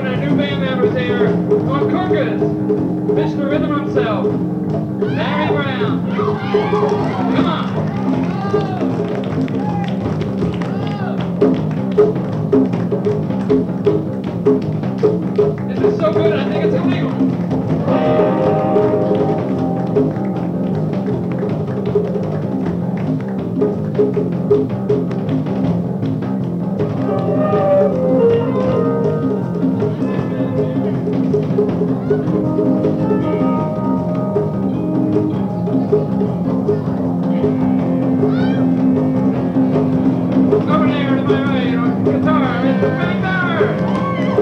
one of our new band members here on congas, Mr. Rhythm himself, Larry Brown. Come on. This is so good, I think it's illegal. Over there to my right, on guitar, Mr. Frank Bauer.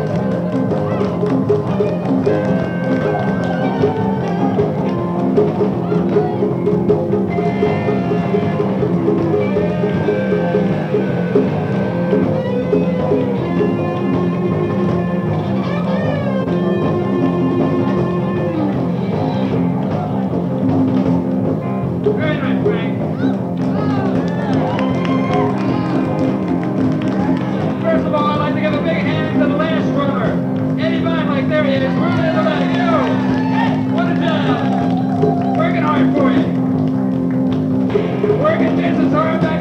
Very nice, Frank. First of all, I'd like to give a big hand to the last drummer, Eddie Beinlich. There he is. Where's everybody? You! What a job! Working hard for you. Working just as hard